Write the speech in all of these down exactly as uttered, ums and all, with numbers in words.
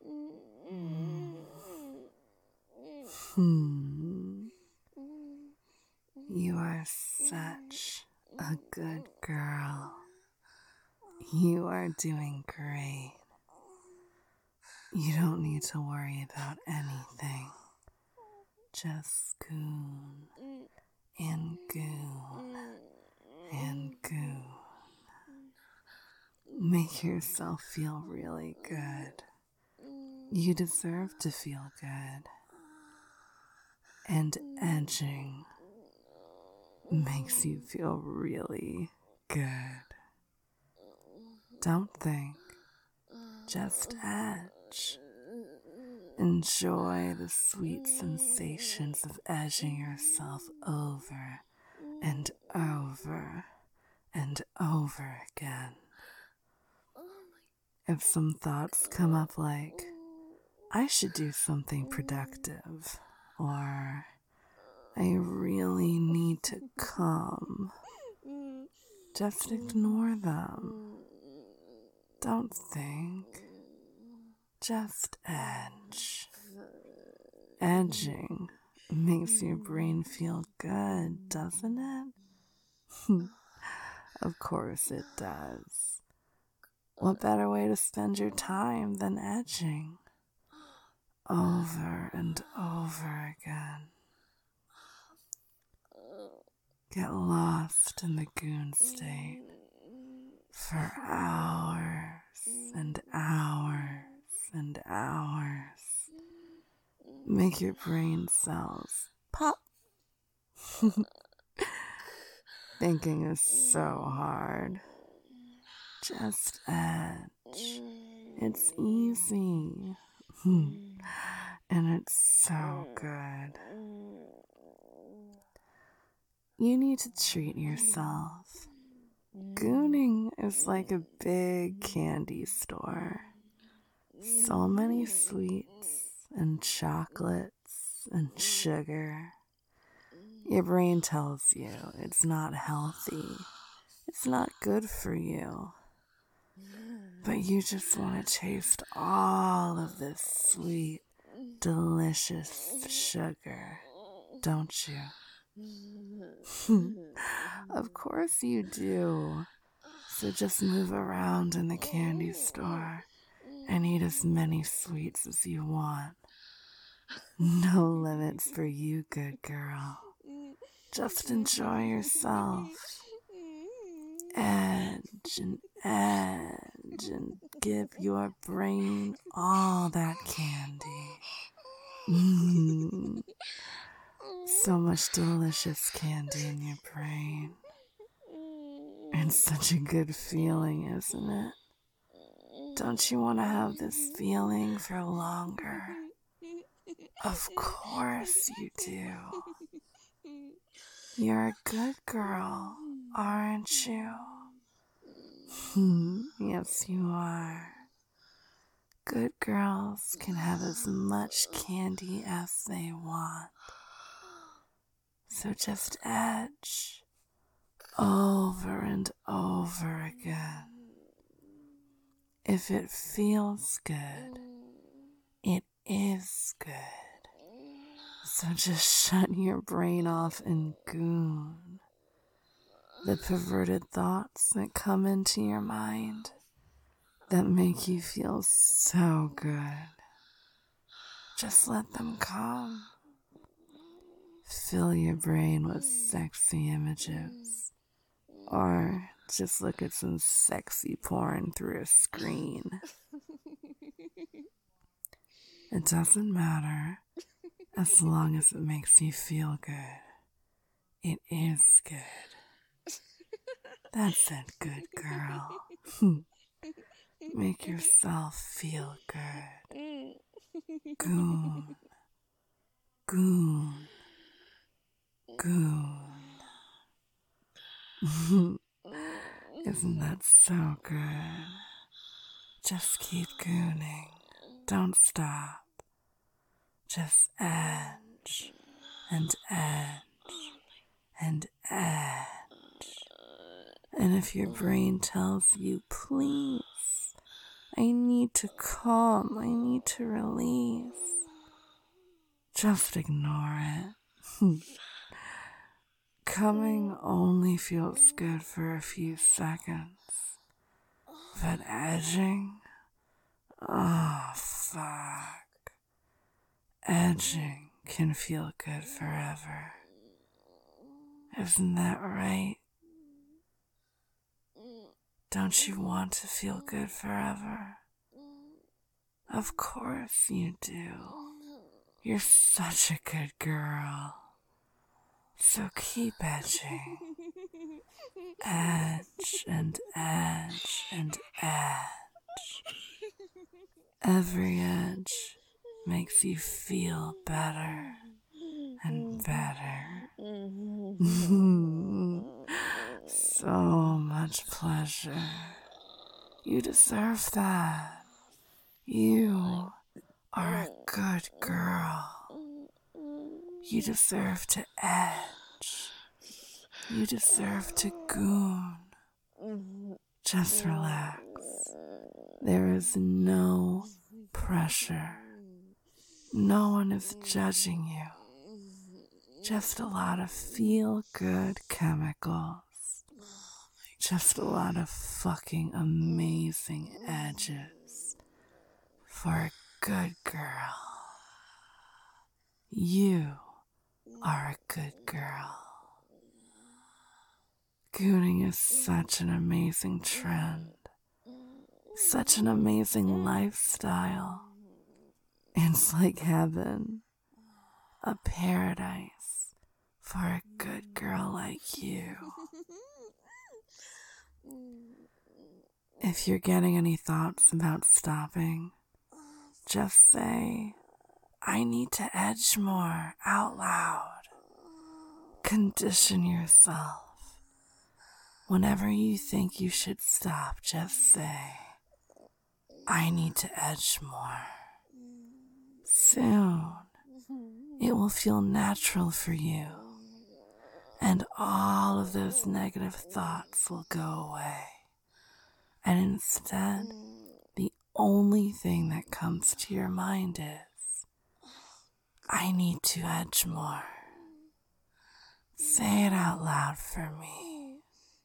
Hmm. You are such a good girl. You are doing great. You don't need to worry about anything. Just goon and goon and goon. Make yourself feel really good. You deserve to feel good. And edging makes you feel really good. Don't think, just edge. Enjoy the sweet sensations of edging yourself over and over and over again. If some thoughts come up like, I should do something productive, or I really need to come, just ignore them. Don't think, just edge. Edging makes your brain feel good, doesn't it? Of course it does. What better way to spend your time than edging? Over and over again. Get lost in the goon state for hours and hours and hours. Make your brain cells pop. Thinking is so hard. Just edge. It's easy. And it's so good. You need to treat yourself. Gooning is like a big candy store. So many sweets and chocolates and sugar. Your brain tells you it's not healthy. It's not good for you. But you just want to taste all of this sweet, delicious sugar, don't you? Of course you do. So just move around in the candy store and eat as many sweets as you want. No limits for you, good girl. Just enjoy yourself. Edge and edge and give your brain all that candy. Mm. So much delicious candy in your brain. It's such a good feeling, isn't it? Don't you want to have this feeling for longer? Of course you do. You're a good girl, aren't you? Yes, you are. Good girls can have as much candy as they want. So just edge over and over again. If it feels good, it is good. So just shut your brain off and goon. The perverted thoughts that come into your mind that make you feel so good. Just let them come. Fill your brain with sexy images. Or just look at some sexy porn through a screen. It doesn't matter as long as it makes you feel good. It is good. That's it, good girl. Make yourself feel good. Goon. Goon. Goon. Isn't that so good? Just keep gooning. Don't stop. Just edge and edge and edge. And if your brain tells you please I need to calm. I need to release. Just ignore it. Coming only feels good for a few seconds. But edging? Oh, fuck. Edging can feel good forever. Isn't that right? Don't you want to feel good forever? Of course you do. You're such a good girl. So keep edging. Edge and edge and edge. Every edge makes you feel better and better. So much pleasure. You deserve that. You are a good girl. You deserve to edge. You deserve to goon. Just relax. There is no pressure. No one is judging you. Just a lot of feel-good chemicals. Just a lot of fucking amazing edges. For a good girl. You are a good girl. Gooning is such an amazing trend. Such an amazing lifestyle. It's like heaven. A paradise for a good girl like you. If you're getting any thoughts about stopping, just say, I need to edge more out loud. Condition yourself. Whenever you think you should stop, just say, I need to edge more. Soon, it will feel natural for you, and all of those negative thoughts will go away. And instead, the only thing that comes to your mind is, I need to edge more. Say it out loud for me.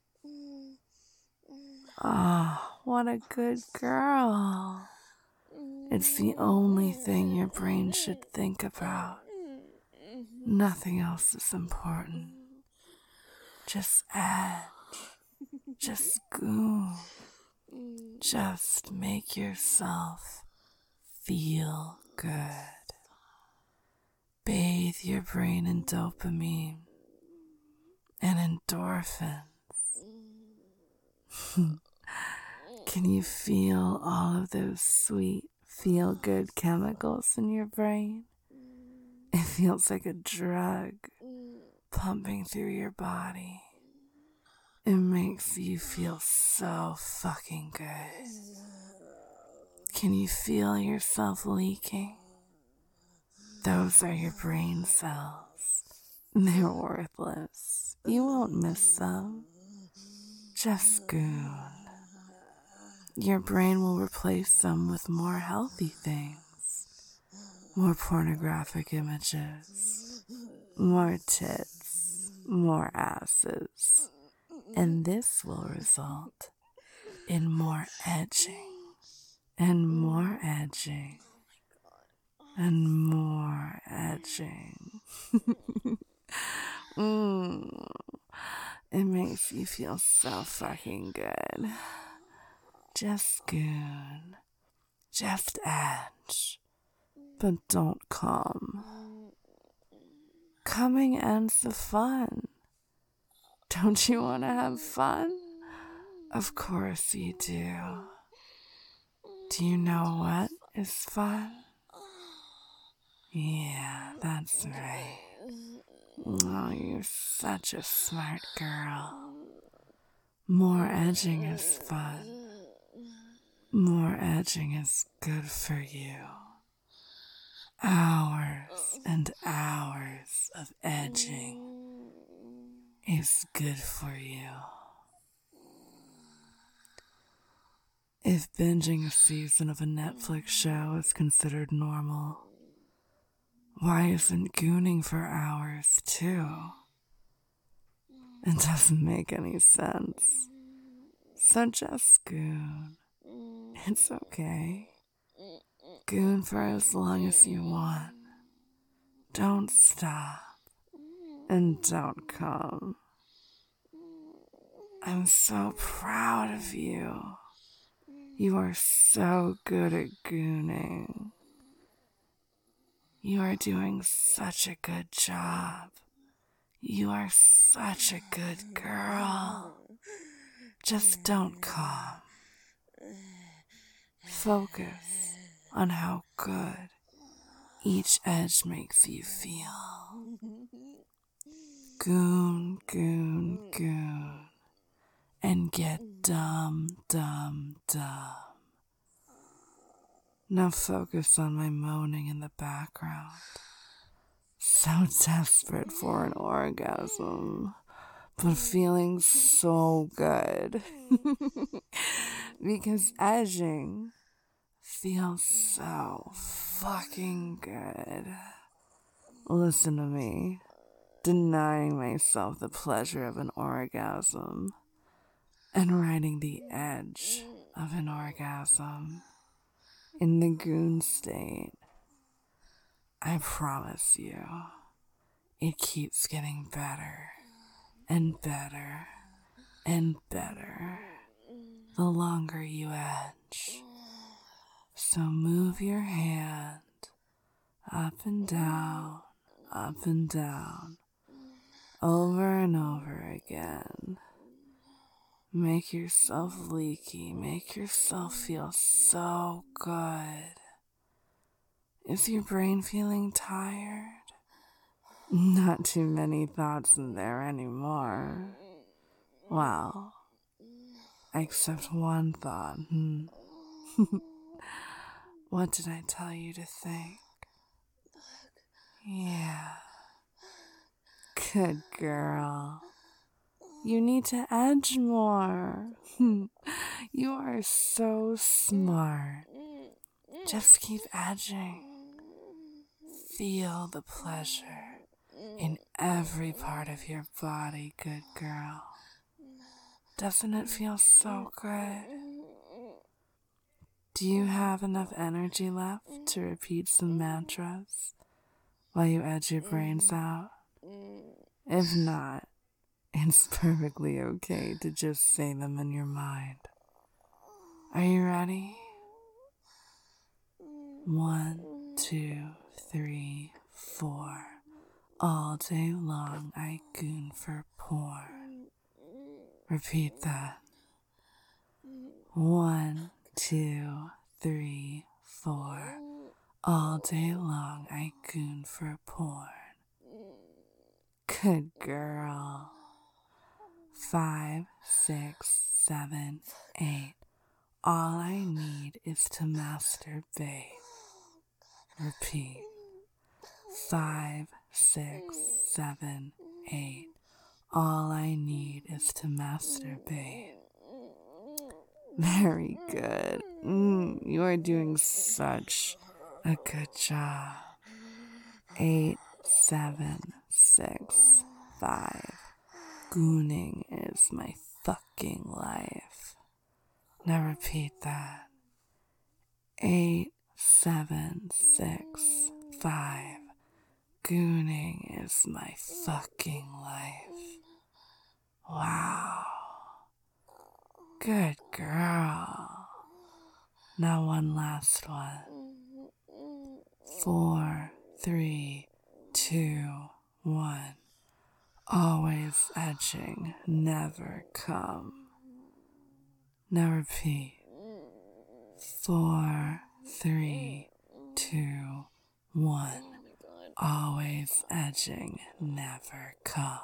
Oh, what a good girl. It's the only thing your brain should think about. Nothing else is important. Just edge. Just goon. Just make yourself feel good. Bathe your brain in dopamine and endorphins. Can you feel all of those sweet, feel-good chemicals in your brain? It feels like a drug pumping through your body. It makes you feel so fucking good. Can you feel yourself leaking? Those are your brain cells. They're worthless. You won't miss them. Just goon. Your brain will replace them with more healthy things. More pornographic images. More tits. More asses. And this will result in more edging. And more edging. And more edging. mm. It makes you feel so fucking good. Just goon. Just edge. But don't come. Coming ends the fun. Don't you want to have fun? Of course you do. Do you know what is fun? Yeah, that's right. Oh, you're such a smart girl. More edging is fun. More edging is good for you. Hours and hours of edging is good for you. If binging a season of a Netflix show is considered normal, why isn't gooning for hours too? It doesn't make any sense. So just goon. It's okay. Goon for as long as you want. Don't stop. And don't come. I'm so proud of you. You are so good at gooning. You are doing such a good job. You are such a good girl. Just don't calm. Focus on how good each edge makes you feel. Goon, goon, goon. And get dumb, dumb, dumb. Now focus on my moaning in the background. So desperate for an orgasm, but feeling so good. Because edging feels so fucking good. Listen to me. Denying myself the pleasure of an orgasm and riding the edge of an orgasm in the goon state. I promise you, it keeps getting better and better and better the longer you edge. So move your hand up and down, up and down, over and over again. Make yourself leaky. Make yourself feel so good. Is your brain feeling tired? Not too many thoughts in there anymore. Well, except one thought. Hmm. What did I tell you to think? Yeah. Good girl. You need to edge more. You are so smart. Just keep edging. Feel the pleasure in every part of your body, good girl. Doesn't it feel so good? Do you have enough energy left to repeat some mantras while you edge your brains out? If not, it's perfectly okay to just say them in your mind. Are you ready? One, two, three, four. All day long I goon for porn. Repeat that. One, two, three, four. All day long I goon for porn. Good girl. Five, six, seven, eight. All I need is to masturbate. Repeat. Five, six, seven, eight. All I need is to masturbate. Very good. Mm, you are doing such a good job. Eight, seven, six, five. Gooning is my fucking life. Now repeat that. Eight, seven, six, five. Gooning is my fucking life. Wow. Good girl. Now one last one. Four, three, two, one. Always edging, never come. Now repeat. Four, three, two, one. Always edging, never come.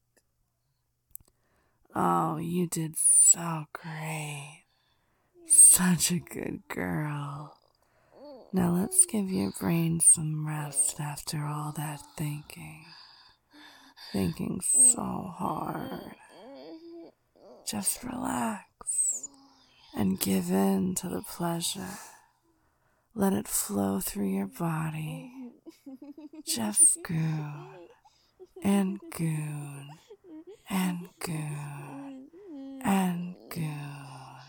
Oh, you did so great. Such a good girl. Now let's give your brain some rest after all that thinking. Thinking so hard. Just relax and give in to the pleasure. Let it flow through your body. Just goon and goon and goon and goon.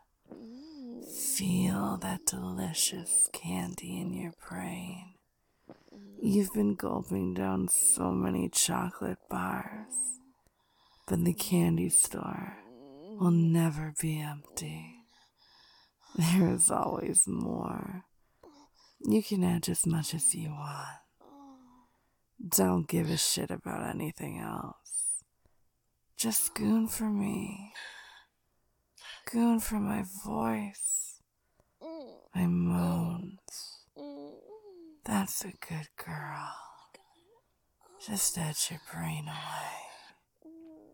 Feel that delicious candy in your brain. You've been gulping down so many chocolate bars, but the candy store will never be empty. There is always more. You can add as much as you want. Don't give a shit about anything else. Just goon for me. Goon for my voice. My moans. That's a good girl. Just edge your brain away.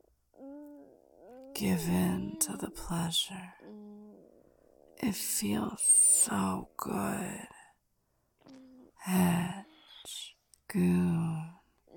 Give in to the pleasure. It feels so good. Edge, goon,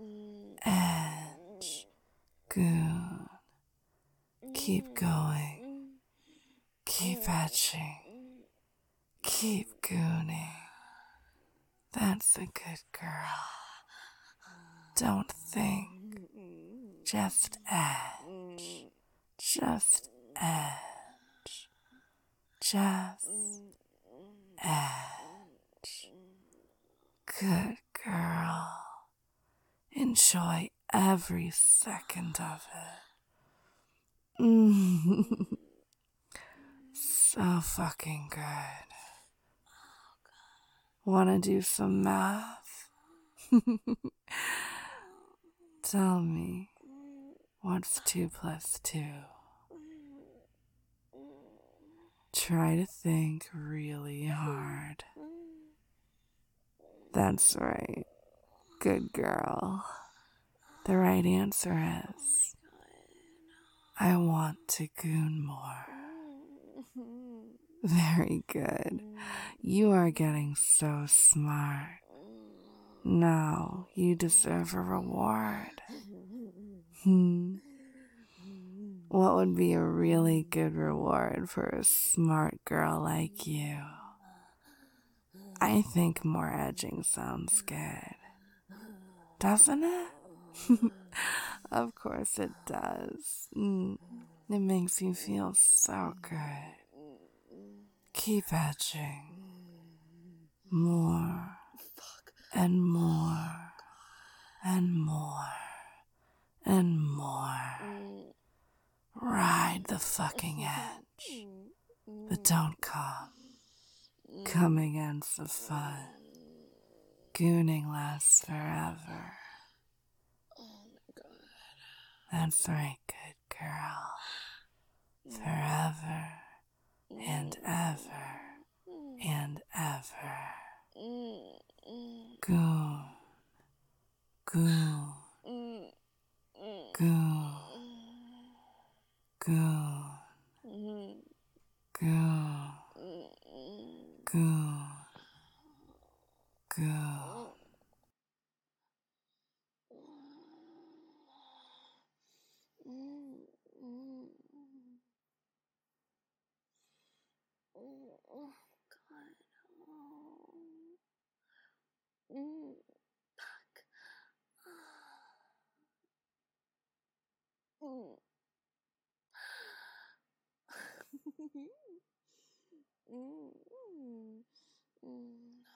edge, goon. Keep going. Keep edging. Keep gooning. That's a good girl. Don't think. Just edge. Just edge. Just edge. Good girl. Enjoy every second of it. Mm. So fucking good. Wanna do some math? Tell me, what's two plus two? Try to think really hard. That's right. Good girl. The right answer is, I want to goon more. Very good. You are getting so smart. Now you deserve a reward. Hmm. What would be a really good reward for a smart girl like you? I think more edging sounds good. Doesn't it? Of course it does. Mm. It makes you feel so good. Keep edging. More and more and more and more. Ride the fucking edge. But don't come. Come against the fun. Gooning lasts forever. That's right, good girl. Forever and ever and ever. Goon. Goon. Goon. Goon. Goon. Goon. Goon. Oh, God. Oh. Mm. Fuck. Mm. mm. Mm. Mm.